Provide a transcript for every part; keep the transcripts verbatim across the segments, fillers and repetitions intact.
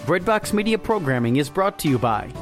Breadbox Media programming is brought to you by...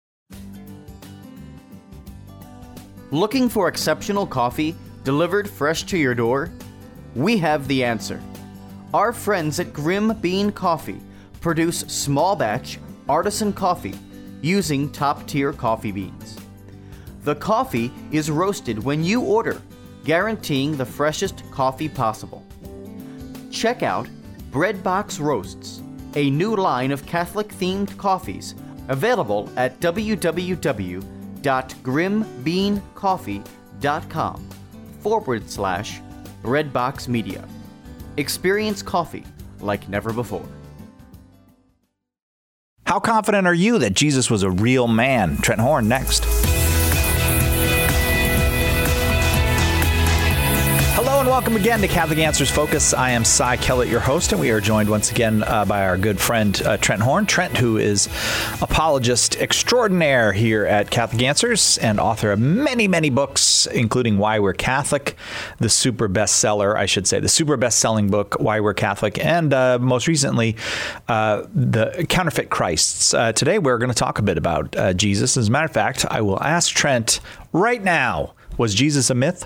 Looking for exceptional coffee delivered fresh to your door? We have the answer. Our friends at Grim Bean Coffee produce small batch artisan coffee using top-tier coffee beans. The coffee is roasted when you order, guaranteeing the freshest coffee possible. Check out Breadbox Roasts, a new line of Catholic-themed coffees available at www.grimbeancoffee.com forward slash Breadbox Media. Experience coffee like never before. How confident are you that Jesus was a real man? Trent Horn next. Hello and welcome again to Catholic Answers Focus. I am Cy Kellett, your host, and we are joined once again uh, by our good friend uh, Trent Horn. Trent, who is apologist extraordinaire here at Catholic Answers and author of many, many books, including Why We're Catholic, the super bestseller, I should say, the super best-selling book, Why We're Catholic, and uh, most recently, uh, The Counterfeit Christs. Uh, today, we're going to talk a bit about uh, Jesus. As a matter of fact, I will ask Trent right now, was Jesus a myth?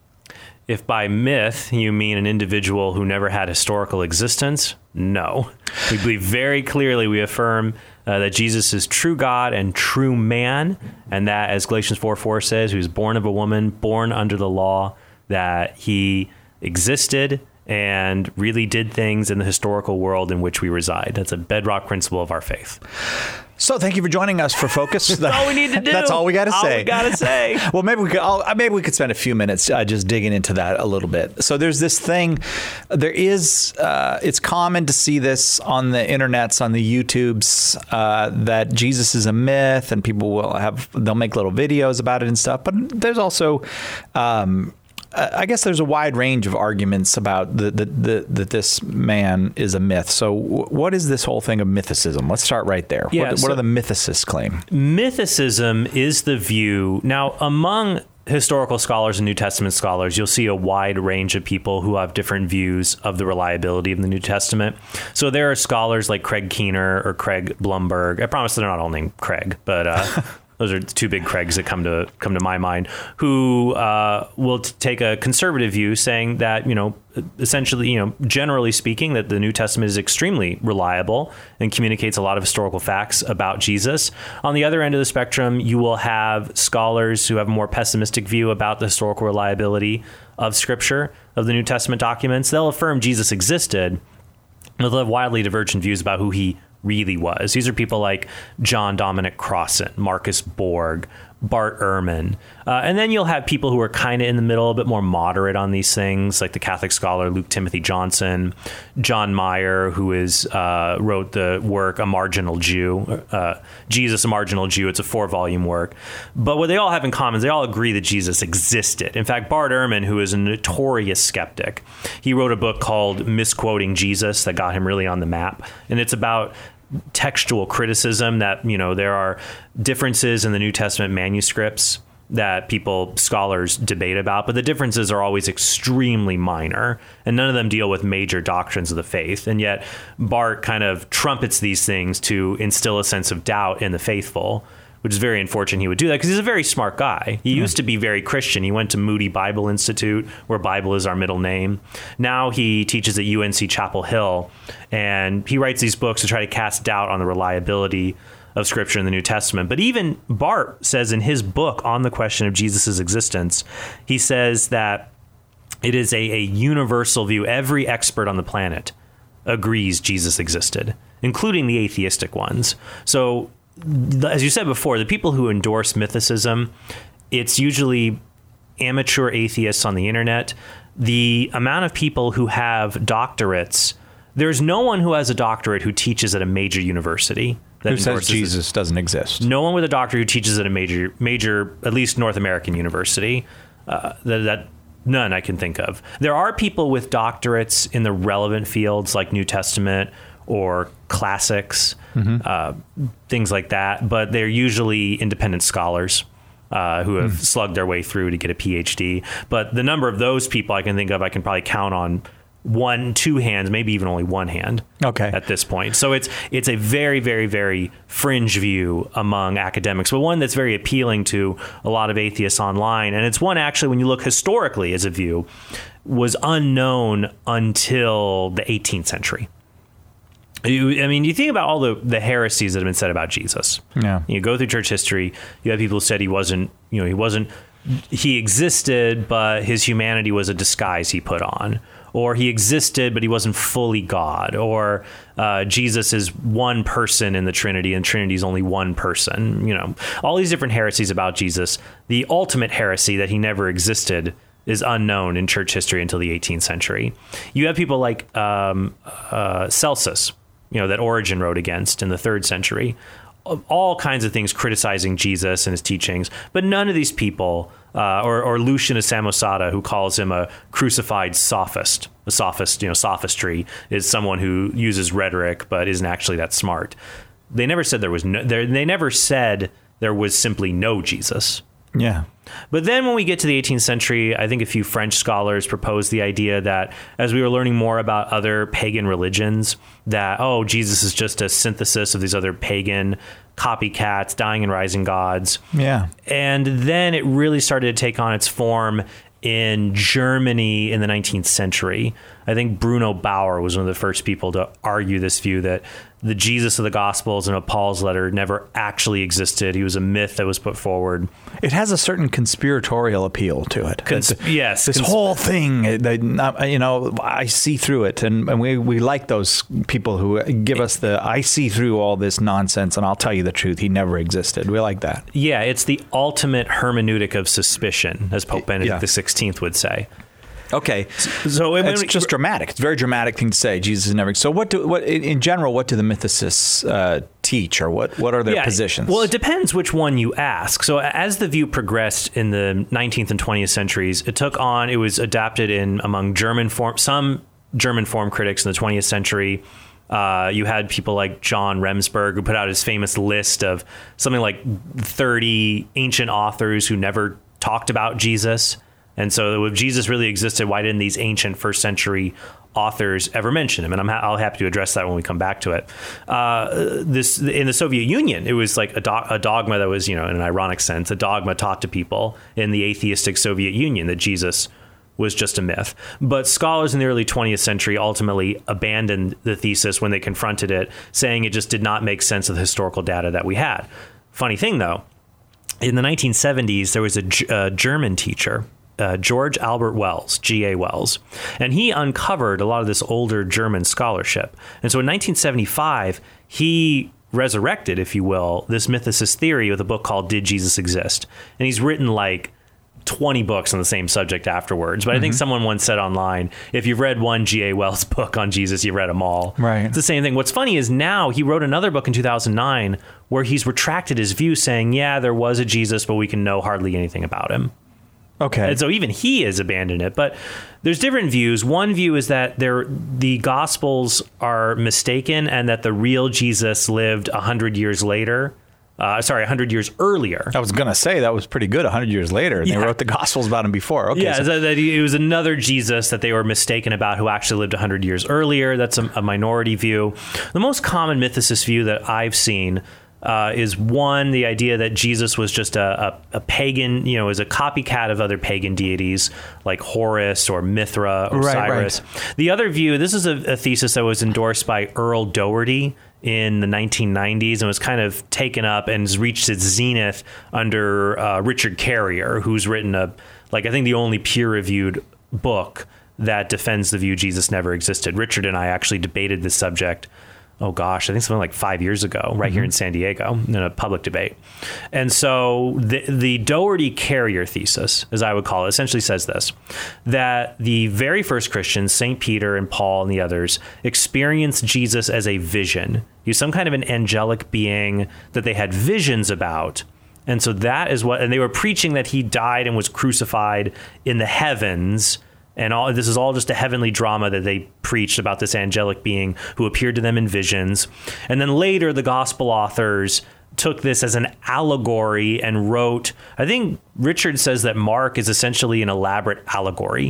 If by myth you mean an individual who never had historical existence, no. We believe very clearly, we affirm uh, that Jesus is true God and true man, and that, as Galatians four four says, he was born of a woman, born under the law, that he existed and really did things in the historical world in which we reside. That's a bedrock principle of our faith. So thank you for joining us for Focus. That's all we need to do. That's all we got to say. All we got to say. Well, maybe we could. I'll, maybe we could spend a few minutes uh, just digging into that a little bit. So there's this thing. There is. Uh, it's common to see this on the internets, on the YouTubes, uh, that Jesus is a myth, and people will have. They'll make little videos about it and stuff. But there's also. Um, I guess there's a wide range of arguments about the, the, the, that this man is a myth. So w- what is this whole thing of mythicism? Let's start right there. Yeah, what, so what are the mythicists claim? Mythicism is the view. Now, among historical scholars and New Testament scholars, you'll see a wide range of people who have different views of the reliability of the New Testament. So there are scholars like Craig Keener or Craig Blumberg. I promise they're not all named Craig, but... Uh, those are the two big Craigs that come to come to my mind, who uh, will t- take a conservative view, saying that, you know, essentially, you know, generally speaking, that the New Testament is extremely reliable and communicates a lot of historical facts about Jesus. On the other end of the spectrum, you will have scholars who have a more pessimistic view about the historical reliability of Scripture, of the New Testament documents. They'll affirm Jesus existed, but they'll have wildly divergent views about who he really was. These are people like John Dominic Crossan, Marcus Borg, Bart Ehrman. Uh, and then you'll have people who are kind of in the middle, a bit more moderate on these things, like the Catholic scholar Luke Timothy Johnson, John Meyer, who is uh, wrote the work A Marginal Jew, uh, Jesus, a Marginal Jew. It's a four-volume work. But what they all have in common is they all agree that Jesus existed. In fact, Bart Ehrman, who is a notorious skeptic, he wrote a book called Misquoting Jesus that got him really on the map. And it's about textual criticism, that, you know, there are differences in the New Testament manuscripts that people, scholars, debate about, but the differences are always extremely minor, and none of them deal with major doctrines of the faith. And yet Bart kind of trumpets these things to instill a sense of doubt in the faithful, which is very unfortunate he would do that, because he's a very smart guy. He mm. used to be very Christian. He went to Moody Bible Institute, where Bible is our middle name. Now he teaches at U N C Chapel Hill, and he writes these books to try to cast doubt on the reliability of Scripture in the New Testament. But even Bart says in his book on the question of Jesus' existence, he says that it is a, a universal view. Every expert on the planet agrees Jesus existed, including the atheistic ones. So, as you said before, the people who endorse mythicism, it's usually amateur atheists on the internet. The amount of people who have doctorates, there's no one who has a doctorate who teaches at a major university. That who says Jesus doesn't exist? No one with a doctorate who teaches at a major, major, at least North American university. Uh, that, that none I can think of. There are people with doctorates in the relevant fields like New Testament or classics, mm-hmm. uh, things like that, but they're usually independent scholars uh, who have mm. slugged their way through to get a P H D. But the number of those people I can think of, I can probably count on one, two hands, maybe even only one hand. Okay. At this point. So it's it's a very, very, very fringe view among academics, but one that's very appealing to a lot of atheists online. And it's one actually, when you look historically as a view, was unknown until the eighteenth century. You, I mean, you think about all the, the heresies that have been said about Jesus. Yeah. You go through church history, you have people who said he wasn't, you know, he wasn't, he existed, but his humanity was a disguise he put on. Or he existed, but he wasn't fully God. Or uh, Jesus is one person in the Trinity, and Trinity is only one person. You know, all these different heresies about Jesus. The ultimate heresy that he never existed is unknown in church history until the eighteenth century. You have people like um, uh, Celsus, you know, that Origen wrote against in the third century. All kinds of things criticizing Jesus and his teachings, but none of these people, uh, or, or Lucian of Samosata, who calls him a crucified sophist. A sophist, you know, sophistry is someone who uses rhetoric but isn't actually that smart. They never said there was no, they never said there was simply no Jesus. Yeah. But then when we get to the eighteenth century, I think a few French scholars proposed the idea that as we were learning more about other pagan religions, that, oh, Jesus is just a synthesis of these other pagan copycats, dying and rising gods. Yeah. And then it really started to take on its form in Germany in the nineteenth century. I think Bruno Bauer was one of the first people to argue this view that the Jesus of the Gospels and of Paul's letter never actually existed. He was a myth that was put forward. It has a certain conspiratorial appeal to it. Cons- That- yes. This cons- whole thing, they, you know, I see through it. And, and we, we like those people who give us the, I see through all this nonsense and I'll tell you the truth. He never existed. We like that. Yeah, it's the ultimate hermeneutic of suspicion, as Pope Benedict Yeah. the sixteenth would say. Okay, So it's we, just dramatic. It's a very dramatic thing to say. Jesus is never. So, what do what in in general? What do the mythicists uh, teach, or what what are their yeah, positions? Well, it depends which one you ask. So, as the view progressed in the nineteenth and twentieth centuries, it took on. It was adapted in among German form. Some German form critics in the twentieth century. Uh, you had people like John Remsburg, who put out his famous list of something like thirty ancient authors who never talked about Jesus. And so if Jesus really existed, why didn't these ancient first century authors ever mention him? And I'm ha- I'll happy to address that when we come back to it. Uh, this in the Soviet Union, it was like a, do- a dogma that was, you know, in an ironic sense, a dogma taught to people in the atheistic Soviet Union that Jesus was just a myth. But scholars in the early twentieth century ultimately abandoned the thesis when they confronted it, saying it just did not make sense of the historical data that we had. Funny thing, though, in the nineteen seventies, there was a, G- a German teacher, Uh, George Albert Wells, G A Wells, and he uncovered a lot of this older German scholarship. And so in nineteen seventy-five, he resurrected, if you will, this mythicist theory with a book called Did Jesus Exist? And he's written like twenty books on the same subject afterwards. But mm-hmm. I think someone once said online, if you've read one G A Wells book on Jesus, you've read them all. Right. It's the same thing. What's funny is now he wrote another book in two thousand nine where he's retracted his view, saying, yeah, there was a Jesus, but we can know hardly anything about him. Okay. And so even he has abandoned it. But there's different views. One view is that there, the Gospels are mistaken and that the real Jesus lived one hundred years later. Uh, sorry, one hundred years earlier. I was going to say that was pretty good one hundred years later. And Yeah. They wrote the Gospels about him before. Okay. Yeah, so- that, that it was another Jesus that they were mistaken about who actually lived one hundred years earlier. That's a, a minority view. The most common mythicist view that I've seen Uh, is one, the idea that Jesus was just a, a, a pagan, you know, is a copycat of other pagan deities like Horus or Mithra or Right, Osiris. right. The other view, this is a, a thesis that was endorsed by Earl Doherty in the nineteen nineties and was kind of taken up and has reached its zenith under uh, Richard Carrier, who's written a, like, I think the only peer-reviewed book that defends the view Jesus never existed. Richard and I actually debated this subject oh gosh, I think something like five years ago, right mm-hmm. here in San Diego, in a public debate. And so the, the Doherty Carrier thesis, as I would call it, essentially says this, that the very first Christians, Saint Peter and Paul and the others, experienced Jesus as a vision. He was some kind of an angelic being that they had visions about. And so that is what, and they were preaching that he died and was crucified in the heavens. And all this is all just a heavenly drama that they preached about this angelic being who appeared to them in visions. And then later, the gospel authors took this as an allegory and wrote, I think Richard says that Mark is essentially an elaborate allegory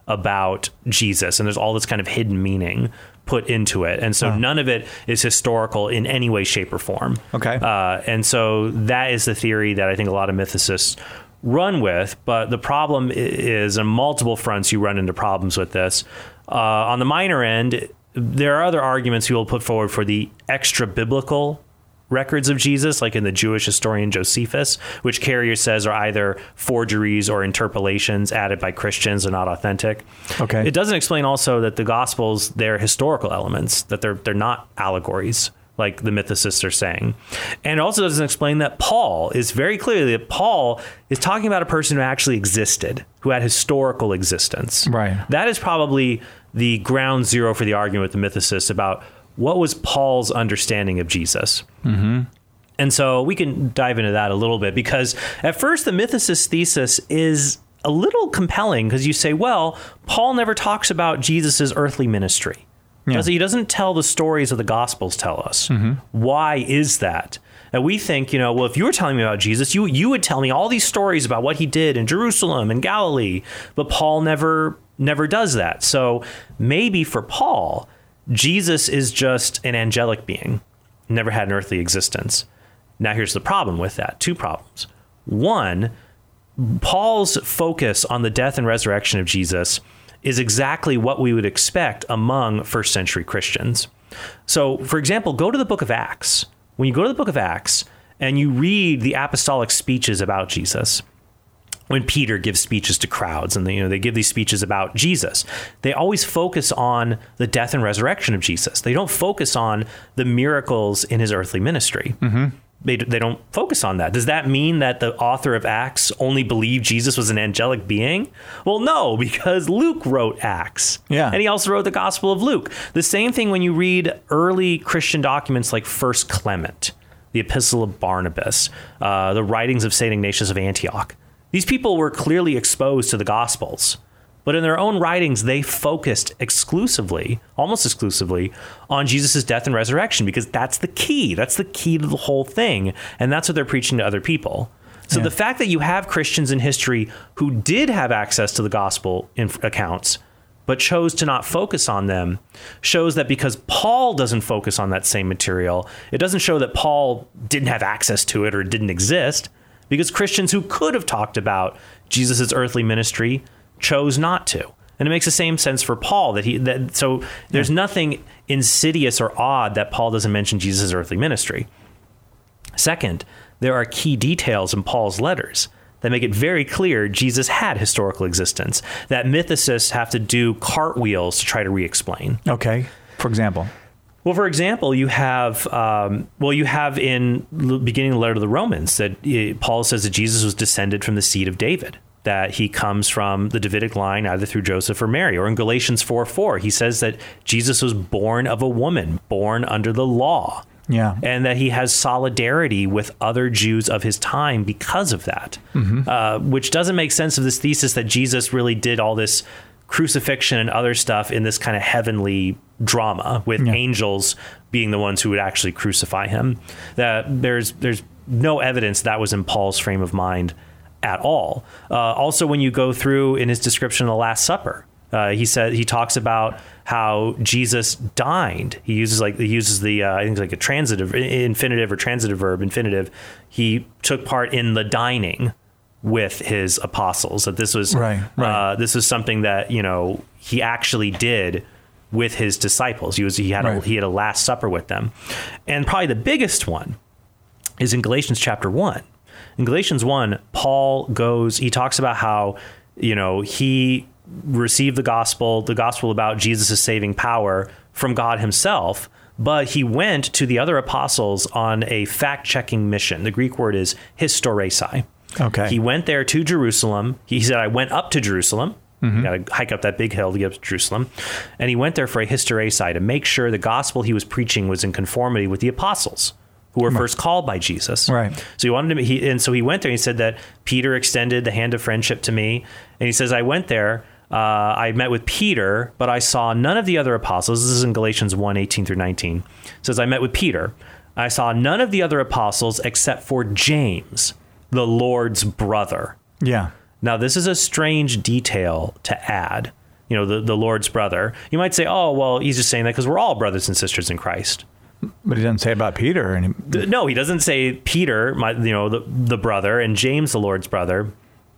about Jesus, and there's all this kind of hidden meaning put into it. And so oh. none of it is historical in any way, shape, or form. Okay. Uh, and so that is the theory that I think a lot of mythicists run with. But the problem is on multiple fronts you run into problems with this. Uh, on the minor end, there are other arguments people put forward for the extra biblical records of Jesus, like in the Jewish historian Josephus, which Carrier says are either forgeries or interpolations added by Christians and not authentic. Okay. It doesn't explain also that the Gospels, they're historical elements, that they're they're not allegories, like the mythicists are saying. And it also doesn't explain that Paul is very clearly that Paul is talking about a person who actually existed, who had historical existence. Right. That is probably the ground zero for the argument with the mythicists about what was Paul's understanding of Jesus. Mm-hmm. And so we can dive into that a little bit, because at first the mythicist thesis is a little compelling, because you say, well, Paul never talks about Jesus's earthly ministry. Yeah. He doesn't tell the stories that the Gospels tell us. Mm-hmm. Why is that? And we think, you know, well, if you were telling me about Jesus, you you would tell me all these stories about what he did in Jerusalem and Galilee. But Paul never never does that. So maybe for Paul, Jesus is just an angelic being, never had an earthly existence. Now, here's the problem with that. Two problems. One, Paul's focus on the death and resurrection of Jesus is exactly what we would expect among first century Christians. So, for example, go to the book of Acts. When you go to the book of Acts and you read the apostolic speeches about Jesus, when Peter gives speeches to crowds and they, you know, they give these speeches about Jesus, they always focus on the death and resurrection of Jesus. They don't focus on the miracles in his earthly ministry. Mm-hmm. They, they don't focus on that. Does that mean that the author of Acts only believed Jesus was an angelic being? Well, no, because Luke wrote Acts. Yeah. And he also wrote the Gospel of Luke. The same thing when you read early Christian documents like First Clement, the Epistle of Barnabas, uh, the writings of Saint Ignatius of Antioch. These people were clearly exposed to the Gospels, but in their own writings, they focused exclusively, almost exclusively, on Jesus' death and resurrection, because that's the key. That's the key to the whole thing, and that's what they're preaching to other people. So yeah. The fact that you have Christians in history who did have access to the Gospel inf- accounts, but chose to not focus on them, shows that because Paul doesn't focus on that same material, it doesn't show that Paul didn't have access to it or it didn't exist. Because Christians who could have talked about Jesus' earthly ministry chose not to. And it makes the same sense for Paul. that he that So there's yeah. nothing insidious or odd that Paul doesn't mention Jesus' earthly ministry. Second, there are key details in Paul's letters that make it very clear Jesus had historical existence, that mythicists have to do cartwheels to try to re-explain. Okay. For example? Well, for example, you have um, well, you have in the beginning of the letter to the Romans that uh, Paul says that Jesus was descended from the seed of David, that he comes from the Davidic line, either through Joseph or Mary. Or in Galatians four four, he says that Jesus was born of a woman, born under the law. Yeah. And that he has solidarity with other Jews of his time because of that, mm-hmm. uh, which doesn't make sense of this thesis that Jesus really did all this crucifixion and other stuff in this kind of heavenly drama with yeah. angels being the ones who would actually crucify him. That there's there's no evidence that was in Paul's frame of mind at all. Uh, also, when you go through in his description of the Last Supper, uh, he said he talks about how Jesus dined. He uses like he uses the uh, I think it's like a transitive infinitive or transitive verb infinitive. He took part in the dining with his apostles. That this was right, right. Uh, this is something that, you know, he actually did with his disciples. He was he had right. a, he had a Last Supper with them. And probably the biggest one is in Galatians chapter one. In Galatians one, Paul goes, he talks about how, you know, he received the gospel, the gospel about Jesus' saving power from God himself, but he went to the other apostles on a fact-checking mission. The Greek word is hystoresai. Okay. He went there to Jerusalem. He said, I went up to Jerusalem. Mm-hmm. Got to hike up that big hill to get up to Jerusalem. And he went there for a hystoresai to make sure the gospel he was preaching was in conformity with the apostles who were right. first called by Jesus. Right. So he wanted to, he, and so he went there and he said that Peter extended the hand of friendship to me. And he says, I went there, uh, I met with Peter, but I saw none of the other apostles. This is in Galatians one, eighteen through nineteen. It says, I met with Peter. I saw none of the other apostles except for James, the Lord's brother. Yeah. Now, this is a strange detail to add, you know, the, the Lord's brother. You might say, oh, well, he's just saying that because we're all brothers and sisters in Christ. But he doesn't say about Peter. And he... No, he doesn't say Peter, my, you know, the, the brother, and James, the Lord's brother.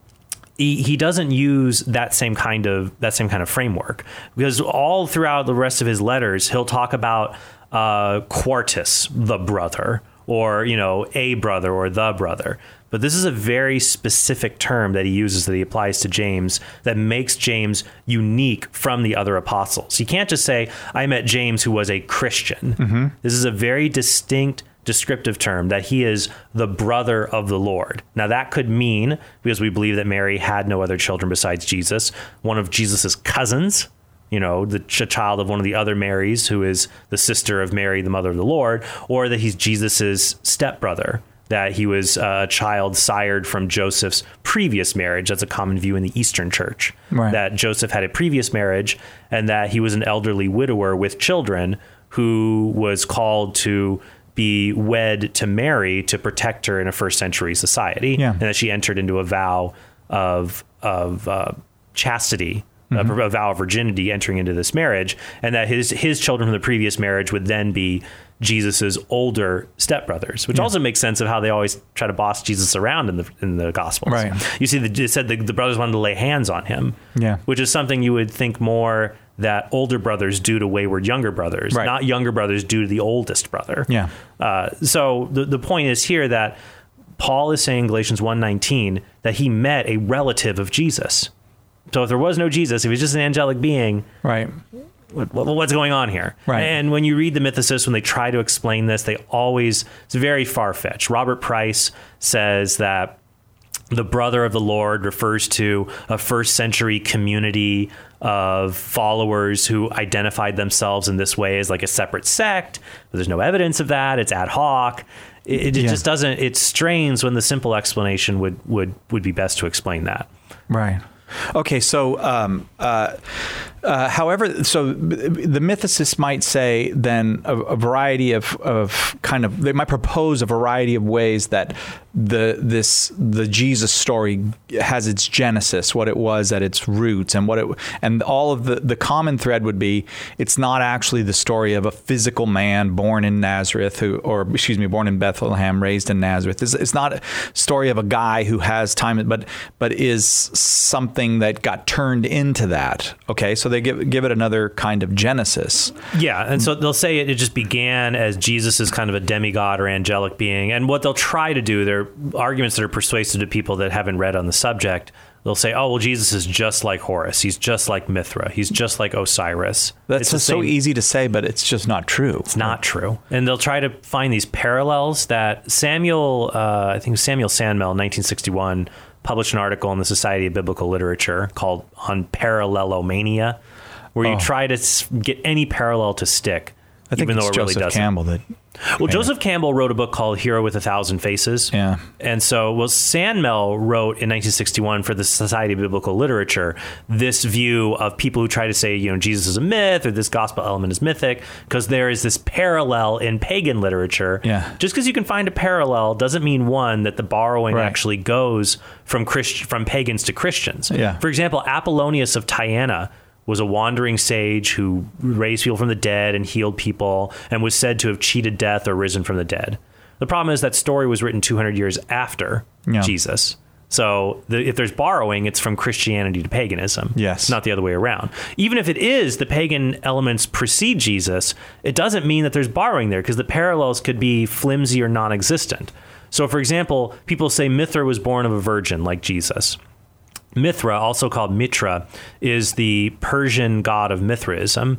He, he doesn't use that same kind of that same kind of framework, because all throughout the rest of his letters, he'll talk about uh, Quartus, the brother, or, you know, a brother or the brother. But this is a very specific term that he uses, that he applies to James, that makes James unique from the other apostles. You can't just say, I met James who was a Christian. Mm-hmm. This is a very distinct descriptive term, that he is the brother of the Lord. Now, that could mean, because we believe that Mary had no other children besides Jesus, one of Jesus's cousins, you know, the ch- child of one of the other Marys, who is the sister of Mary, the mother of the Lord, or that he's Jesus's stepbrother, that he was a child sired from Joseph's previous marriage. That's a common view in the Eastern Church, right. That Joseph had a previous marriage and that he was an elderly widower with children who was called to be wed to Mary to protect her in a first century society, yeah. and that she entered into a vow of of uh, chastity, mm-hmm. a, a vow of virginity entering into this marriage, and that his his children from the previous marriage would then be Jesus's older stepbrothers, which yeah. also makes sense of how they always try to boss Jesus around in the in the Gospels. Right. You see, the, it said the, the brothers wanted to lay hands on him, yeah. which is something you would think more that older brothers do to wayward younger brothers, right. not younger brothers do to the oldest brother. Yeah. Uh, so the, the point is here that Paul is saying in Galatians one nineteen that he met a relative of Jesus. So if there was no Jesus, if he's just an angelic being, right. what, what, what's going on here? Right. And when you read the mythicists, when they try to explain this, they always, it's very far-fetched. Robert Price says that the brother of the Lord refers to a first century community of followers who identified themselves in this way as like a separate sect. But there's no evidence of that. It's ad hoc. It, it yeah. just doesn't, it strains when the simple explanation would, would, would be best to explain that. Right. Okay, so, um, uh, uh, however, so the mythicists might say then a, a variety of, of kind of, they might propose a variety of ways that the this the Jesus story has its genesis, what it was at its roots, and what it and all of the the common thread would be it's not actually the story of a physical man born in Nazareth who, or excuse me, born in Bethlehem, raised in Nazareth. It's, it's not a story of a guy who has time, but but is something that got turned into that. Okay, so they give give it another kind of genesis. Yeah, and so they'll say it, it just began as Jesus is kind of a demigod or angelic being, and what they'll try to do, they're arguments that are persuasive to people that haven't read on the subject. They'll say, oh, well, Jesus is just like Horus. He's just like Mithra. He's just like Osiris. That's just so easy to say, but it's just not true. It's not true. And they'll try to find these parallels that Samuel, uh, I think Samuel Sandmel in nineteen sixty-one published an article in the Society of Biblical Literature called On Parallelomania, where you oh. try to get any parallel to stick, I think even it's though it Joseph really doesn't. Campbell that Well, Joseph Campbell wrote a book called Hero with a Thousand Faces. Yeah. And so, well, Sandmel wrote in nineteen sixty-one for the Society of Biblical Literature this view of people who try to say, you know, Jesus is a myth or this gospel element is mythic, because there is this parallel in pagan literature. Yeah. Just because you can find a parallel doesn't mean, one, that the borrowing right. actually goes from Christ- from pagans to Christians. Yeah. For example, Apollonius of Tyana was a wandering sage who raised people from the dead and healed people and was said to have cheated death or risen from the dead. The problem is that story was written two hundred years after yeah. Jesus. So the, if there's borrowing, it's from Christianity to paganism. Yes. Not the other way around. Even if it is the pagan elements precede Jesus, it doesn't mean that there's borrowing there, because the parallels could be flimsy or non-existent. So, for example, people say Mithra was born of a virgin like Jesus. Mithra, also called Mitra, is the Persian god of Mithraism,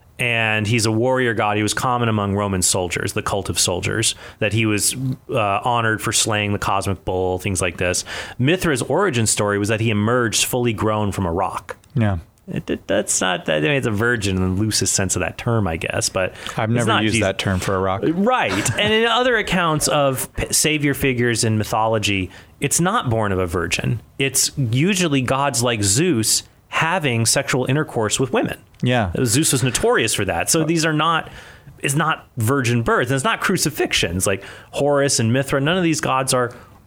and he's a warrior god. He was common among Roman soldiers, the cult of soldiers, that he was uh, honored for slaying the cosmic bull, things like this. Mithra's origin story was that he emerged fully grown from a rock. Yeah. It, it, that's not, I mean, it's a virgin in the loosest sense of that term, I guess, but I've never used Jesus. that term for a rock. Right. And in other accounts of savior figures in mythology, it's not born of a virgin. It's usually gods like Zeus having sexual intercourse with women. Yeah. Zeus was notorious for that. So these are not, it's not virgin birth, and it's not crucifixions like Horus and Mithra. None of these gods are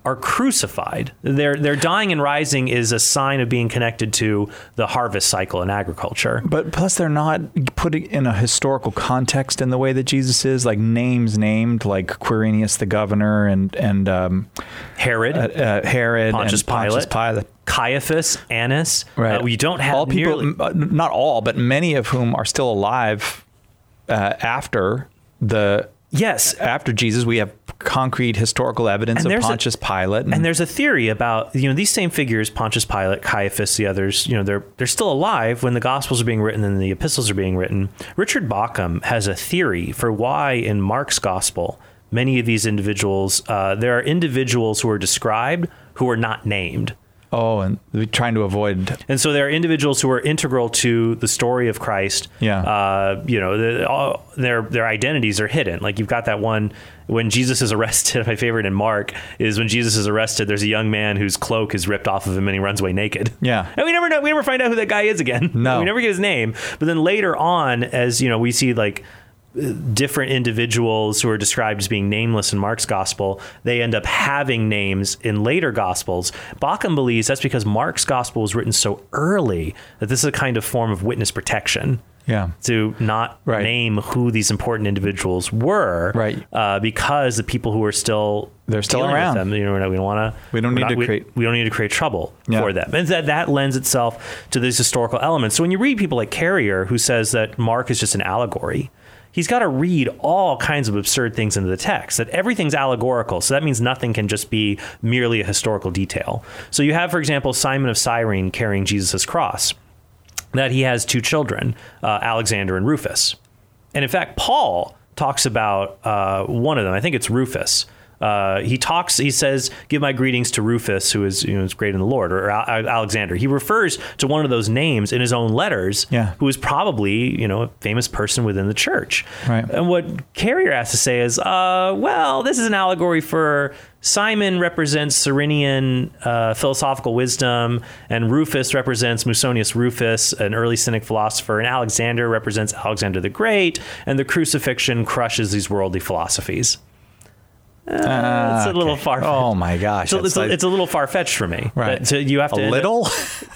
are crucified. Their their dying and rising is a sign of being connected to the harvest cycle in agriculture. But plus, they're not put in a historical context in the way that Jesus is, like names named, like Quirinius the governor and and um, Herod, uh, uh, Herod, Pontius and Pontius Pilate. Pilate. Caiaphas, Annas. Right. Uh, you don't have all people, nearly- m- not all, but many of whom are still alive uh, after the yes after Jesus. We have concrete historical evidence and of there's Pontius a, Pilate, and, and there's a theory about you know these same figures, Pontius Pilate, Caiaphas, the others. You know they're they're still alive when the Gospels are being written and the epistles are being written. Richard Bauckham has a theory for why in Mark's Gospel many of these individuals uh, there are individuals who are described who are not named. Oh, and we're trying to avoid. And so there are individuals who are integral to the story of Christ. Yeah. Uh, you know, the, all, their their identities are hidden. Like you've got that one when Jesus is arrested. My favorite in Mark is when Jesus is arrested. There's a young man whose cloak is ripped off of him and he runs away naked. Yeah. And we never know. We never find out who that guy is again. No. We never get his name. But then later on, as you know, we see like different individuals who are described as being nameless in Mark's gospel, they end up having names in later gospels. Bauckham believes that's because Mark's gospel was written so early that this is a kind of form of witness protection. Yeah. To not right. name who these important individuals were, right? Uh, because the people who are still they're still around. With them, you know, we don't want to. We don't need not, to we, create. We don't need to create trouble yeah. for them, and that that lends itself to these historical elements. So when you read people like Carrier, who says that Mark is just an allegory, he's got to read all kinds of absurd things into the text, that everything's allegorical. So that means nothing can just be merely a historical detail. So you have, for example, Simon of Cyrene carrying Jesus' cross, that he has two children, uh, Alexander and Rufus. And in fact, Paul talks about uh, one of them. I think it's Rufus. Uh, he talks, he says, give my greetings to Rufus, who is, you know, is great in the Lord, or Al- Alexander. He refers to one of those names in his own letters, yeah. who is probably, you know, a famous person within the church. Right. And what Carrier has to say is, uh, well, this is an allegory for Simon represents Cyrenian uh, philosophical wisdom, and Rufus represents Musonius Rufus, an early Cynic philosopher, and Alexander represents Alexander the Great, and the crucifixion crushes these worldly philosophies. Uh, uh, it's a little okay. far. Oh my gosh, so it's, like, a, it's a little far fetched for me. Right. That, so you have to a little.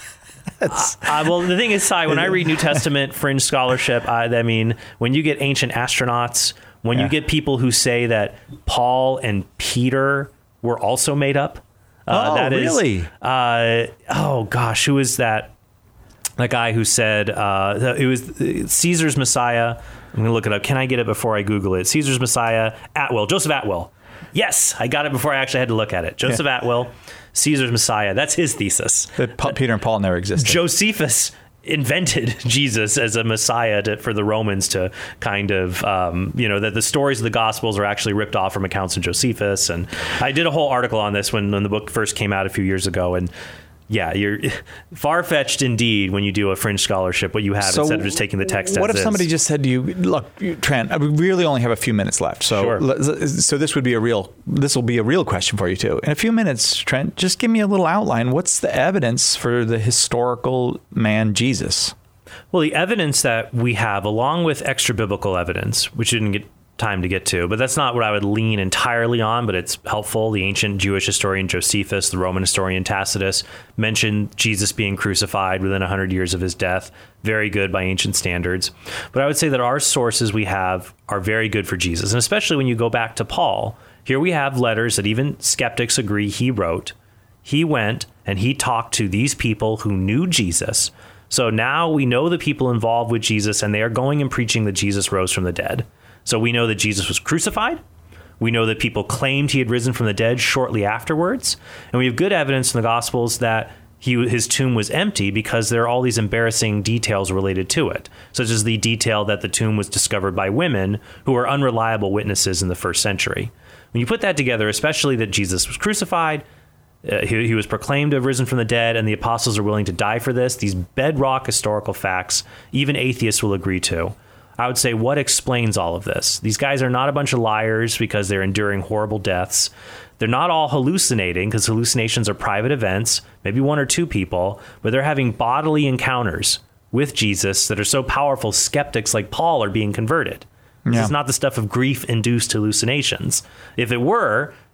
uh, uh, well, the thing is, Cy, when I read New Testament fringe scholarship, I, I mean, when you get ancient astronauts, when yeah. you get people who say that Paul and Peter were also made up. Uh, oh, that is, really? Uh, oh gosh, who is that? The guy who said uh, it was Caesar's Messiah. I'm going to look it up. Can I get it before I Google it? Caesar's Messiah, Atwill, Joseph Atwill. Yes, I got it before I actually had to look at it. Joseph yeah. Atwill, Caesar's Messiah. That's his thesis. That Peter and Paul never existed. Josephus invented Jesus as a Messiah to, for the Romans to kind of, um, you know, that the stories of the Gospels are actually ripped off from accounts of Josephus. And I did a whole article on this when, when the book first came out a few years ago. And yeah, you're far-fetched indeed when you do a fringe scholarship, what you have so instead of just taking the text what as if is. somebody just said to you, look, Trent, we really only have a few minutes left. So sure. so this would be a real, this will be a real question for you too. In a few minutes, Trent, just give me a little outline. What's the evidence for the historical man Jesus? Well, the evidence that we have, along with extra biblical evidence, which didn't get time to get to, but that's not what I would lean entirely on, but it's helpful. The ancient Jewish historian Josephus, the Roman historian Tacitus mentioned Jesus being crucified within one hundred years of his death. Very good by ancient standards. But I would say that our sources we have are very good for Jesus. And especially when you go back to Paul, here we have letters that even skeptics agree he wrote. He went and he talked to these people who knew Jesus. So now we know the people involved with Jesus, and they are going and preaching that Jesus rose from the dead. So we know that Jesus was crucified. We know that people claimed he had risen from the dead shortly afterwards. And we have good evidence in the Gospels that he, his tomb was empty because there are all these embarrassing details related to it, such as the detail that the tomb was discovered by women who were unreliable witnesses in the first century. When you put that together, especially that Jesus was crucified, uh, he, he was proclaimed to have risen from the dead, and the apostles are willing to die for this, these bedrock historical facts, even atheists will agree to. I would say, what explains all of this? These guys are not a bunch of liars because they're enduring horrible deaths. They're not all hallucinating because hallucinations are private events, maybe one or two people, but they're having bodily encounters with Jesus that are so powerful, skeptics like Paul are being converted. This yeah. is not the stuff of grief-induced hallucinations. If it were,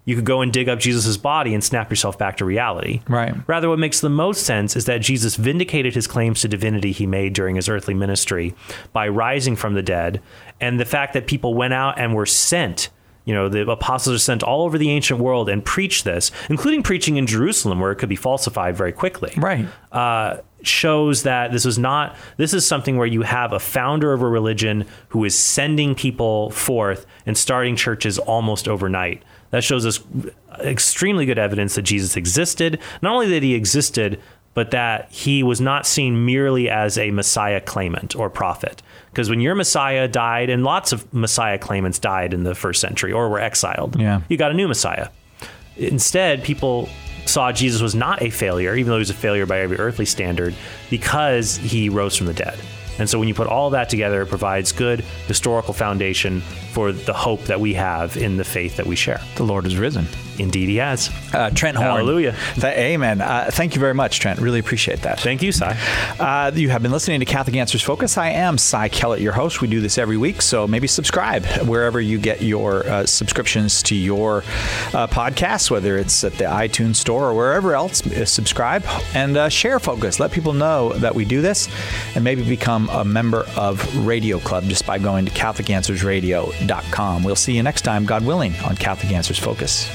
you could go and dig up Jesus' body and snap yourself back to reality. Right. Rather, what makes the most sense is that Jesus vindicated his claims to divinity he made during his earthly ministry by rising from the dead, and the fact that people went out and were sent. You know, the apostles are sent all over the ancient world and preach this, including preaching in Jerusalem, where it could be falsified very quickly. Right. Uh, shows that this was not, this is something where you have a founder of a religion who is sending people forth and starting churches almost overnight. That shows us extremely good evidence that Jesus existed. Not only that he existed, but that he was not seen merely as a Messiah claimant or prophet. Because when your Messiah died, and lots of Messiah claimants died in the first century or were exiled, yeah. you got a new Messiah. Instead, people saw Jesus was not a failure, even though he was a failure by every earthly standard, because he rose from the dead. And so when you put all that together, it provides good historical foundation for the hope that we have in the faith that we share. The Lord is risen. Indeed, he has. Uh, Trent Horn. Hallelujah. Th- amen. Uh, thank you very much, Trent. Really appreciate that. Thank you, Cy. Uh, you have been listening to Catholic Answers Focus. I am Cy Kellett, your host. We do this every week, so maybe subscribe wherever you get your uh, subscriptions to your uh, podcasts, whether it's at the iTunes store or wherever else. Uh, subscribe and uh, share Focus. Let people know that we do this, and maybe become a member of Radio Club just by going to Catholic Answers Radio dot com. We'll see you next time, God willing, on Catholic Answers Focus.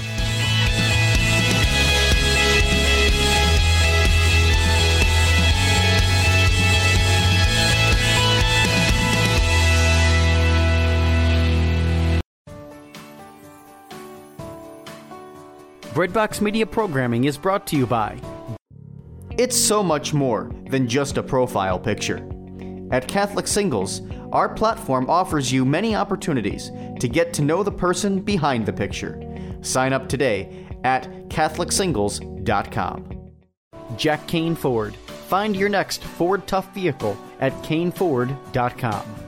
Breadbox Media programming is brought to you by. It's so much more than just a profile picture. At Catholic Singles, our platform offers you many opportunities to get to know the person behind the picture. Sign up today at Catholic Singles dot com. Jack Kane Ford. Find your next Ford Tough vehicle at Kane Ford dot com.